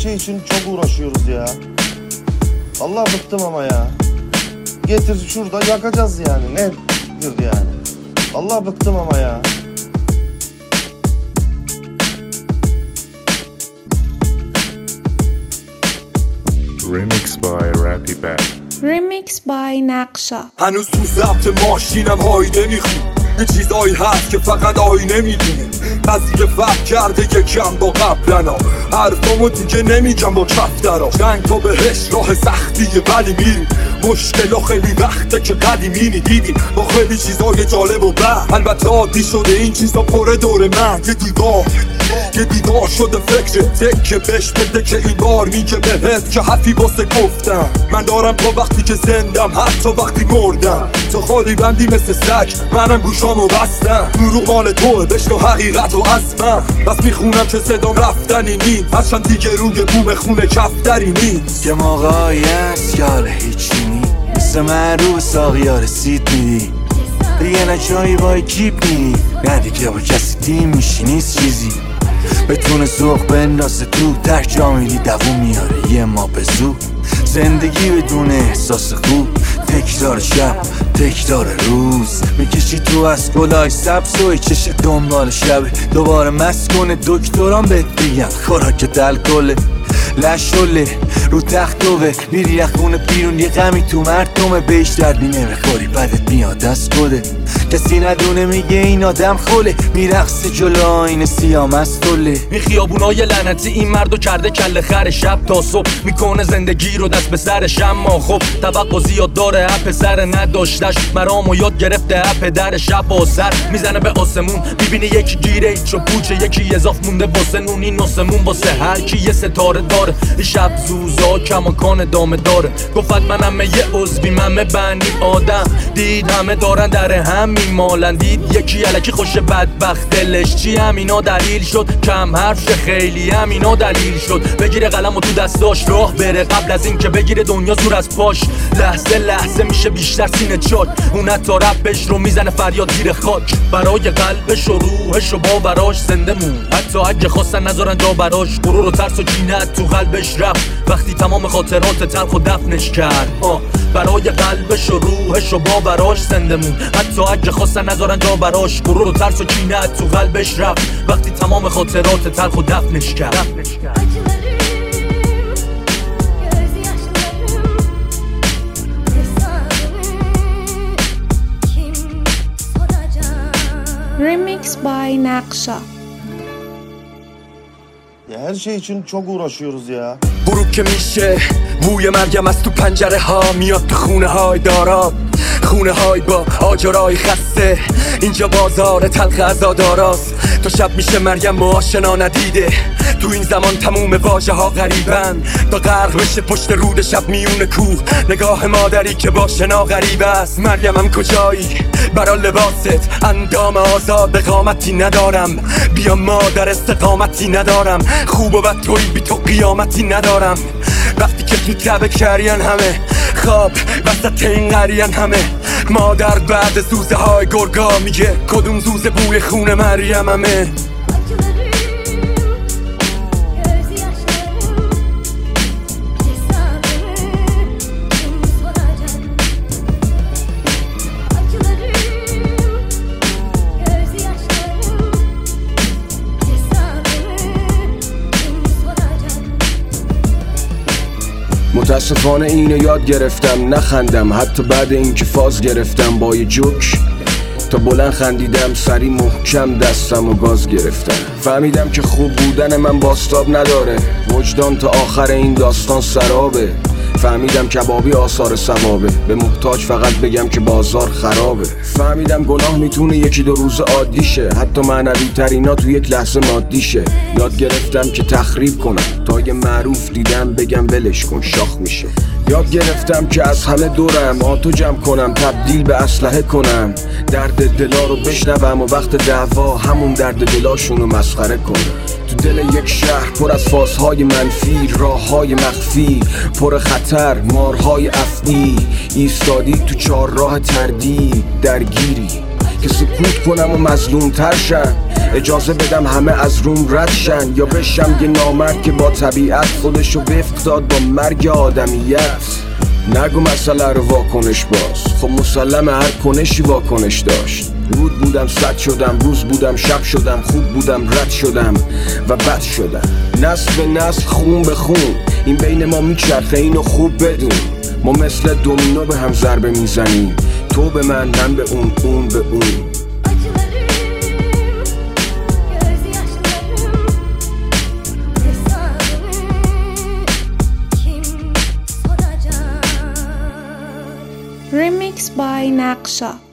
şey için çok uğraşıyoruz ya. Vallahi bıktım ama ya. Getir şurada yakacağız yani. Nedir yani? Vallahi bıktım ama ya. Remix by Rappy Bad. Remix by نقشا. هنوز تو ضبط ماشینم هایده میخونم، یه چیزایی هست که فقط آینه میدونه. قضیه فرق کرده یکم با قبلنا، حرفامو دیگه نمیگم با کفترا. جنگ تا بهش راه سختیه ولی میریم، مشکلا خیلی وقته که قدیمی دیدیم با خیلی چیزای جالب و بد. البته عادی شده این چیزا پره دور من، یه دیوار شده فکر تکه بهش بده که این بار میگه بهت که حرفی واسه گفتم. من دارم تا وقتی که زندم، حتی وقتی مردم. تو خالی بندی مثل سگ، منم گوشامو بستم. دروغ مال توه، بشنو حقیقت و از من. بس میخونم که صدام رفتنی نیست، هرچند دیگه روی بوم خونه کفتری نیست. یه موقعی هست که حالا هیچی نیست، مثل من رو به ساقیا رسید میدی دیگه نه جایی با اکیپ میری، نه دیگه با کسی تیم میشی نیست چیزی بتونه سوق بندازه تو ته جا میدی دووم میاره یه ما به زود. زندگی بدون احساس خوب، تکرار شب تکرار روز، میکشی تو از گلای سبز و چش دنبال شبه دوباره مست کنه. دکتران بهت بگن خوراکت الکله، لشله رو تخت دوه میری از خونه بیرون، یه غمی تو مردمه بهش دردی نمیخوری بدت میاد از خودت. کسی ندونه میگه این آدم خوله، میرقصه جلو آینه سیام از طله. این خیابونای لعنتی این مردو کرده کله خر، شب تا صبح میکنه زندگی رو دست به سرش. اما خب توقع زیاد داره، اپ سر نداشتش مرامو یاد گرفته اپ در شب و سر میزنه به آسمون، میبینه یکی گیره ایچ و پوچه، یکی اضاف مونده واسه نون. این آسمون واسه هر کی یه ستاره داره، شب زوزا کماکان دامه داره. گفت منم یه عضویم، همه بنی آدم دید همه دارن در هم میمالن. دید یکی الکی خوش بدبخت دلش چی، همینا دلیل شد کم حرف شه، خیلی همینا دلیل شد بگیره قلم و تو دستاش راه بره، قبل از این که بگیره دنیا زور از پاش. لحظه لحظه میشه بیشتر سینه چاک، اون حتی رپش رو میزنه فریاد زیر خاک. برای قلبش و روحش و باوراش زنده مون، حتی اگه خواستن نذارن جا براش. غرور و ترس و کینت تو قلبش رفت وقتی تمام خاطرات تلخ و دفنش کرد. برای قلبش و روحش و باوراش زنده مون، حتی اگه خواستن نذارن جا براش. غرور و ترس و کینت تو قلبش رفت وقتی تمام خاطرات تلخ و دفنش کرد. Remix by نقشا. Ya her şey için çok uğraşıyoruz ya. غروب که میشه بوی مرگم از تو پنجره ها میاد تو خونه های داراب، خونه های با آجرای خسته. اینجا بازار تلخ عزاداراست، تا شب میشه مریم با آشنا ندیده. تو این زمان تموم واژه ها غریبن، تا غرق بشه پشت رود شب میون کوه. نگاه مادری که با شنا غریب است. مریم هم کجایی برا لباست، اندام آزاد قامتی ندارم. بیا مادر استقامتی ندارم، خوب و بد توی بی تو قیامتی ندارم. وقتی که تو تبه کرین همه خواب وسط این قرین همه. مادر بعد زوزه های گرگا میگه کدوم زوزه بوی خون مریم همه. متاسفانه اینو یاد گرفتم نخندم، حتی بعد اینکه فاز گرفتم با یه جوک. تا بلند خندیدم سری محکم دستم و گاز گرفتم. فهمیدم که خوب بودن من باستاب نداره، وجدان تا آخر این داستان سرابه. فهمیدم کبابی آثار ثوابه، به محتاج فقط بگم که بازار خرابه. فهمیدم گناه میتونه یکی دو روز عادی شه، حتی معنوی ترینا تو یک لحظه مادی شه. یاد گرفتم که تخریب کنم، تا یه معروف دیدم بگم ولش کن شاخ میشه. یاد گرفتم که از همه دورم آتو جمع کنم، تبدیل به اسلحه کنم. درد دلا رو بشنوم و وقت دعوا همون درد دلاشونو مسخره کنم. تو دل یک شهر پر از فازهای منفی، راههای مخفی پر خطر، مارهای افعی. ایستادی تو چهار راه تردید درگیری که سکوت کنم و مظلوم تر شم. اجازه بدم همه از روم رد شن، یا بشم یه نامرد که با طبیعت خودشو وفق داد با مرگ آدمیت. نگو مسئله رو واکنش باز، خب مسلم هر کنشی واکنش داشت. رود بودم صد شدم، روز بودم شب شدم، خوب بودم رد شدم و بد شدم. نسل به نسل خون به خون این بین ما میچرخه، اینو خوب بدون. ما مثل دومینو به هم ضربه میزنیم، تو به من به اون به اون. Remix by Naksha.